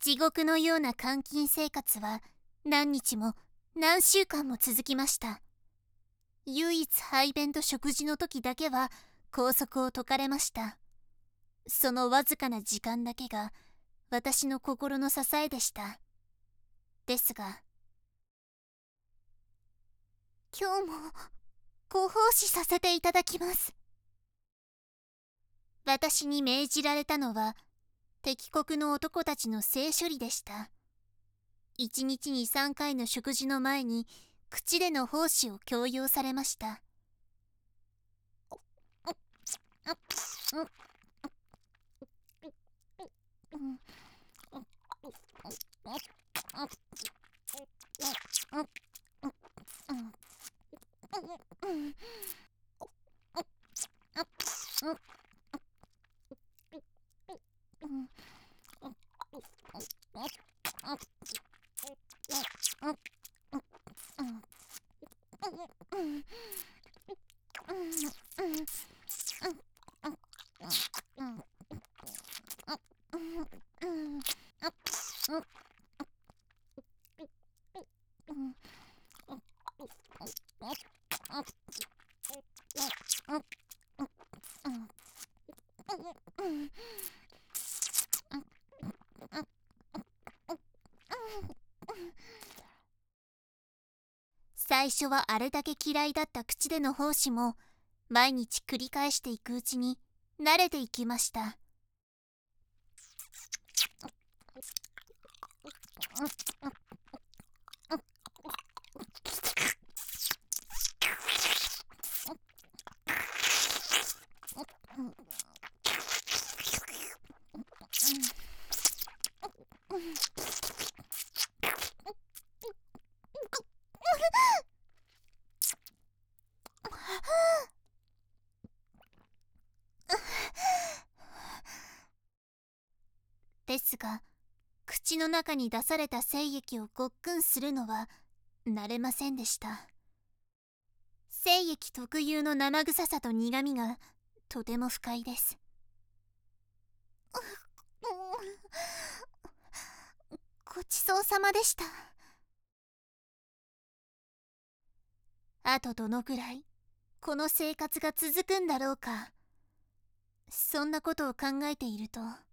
地獄のような監禁生活は何日も何週間も続きました。唯一排便と食事の時だけは拘束を解かれました。そのわずかな時間だけが私の心の支えでした。ですが、今日もご奉仕させていただきます。私に命じられたのは敵国の男たちの性処理でした。1日に3回の食事の前に口での奉仕を強要されました。最初はあれだけ嫌いだった口での奉仕も毎日繰り返していくうちに慣れていきました。ですが、口の中に出された精液をごっくんするのは慣れませんでした。精液特有の生臭さと苦みがとても不快です。ごちそうさまでした。あとどのくらいこの生活が続くんだろうか。そんなことを考えていると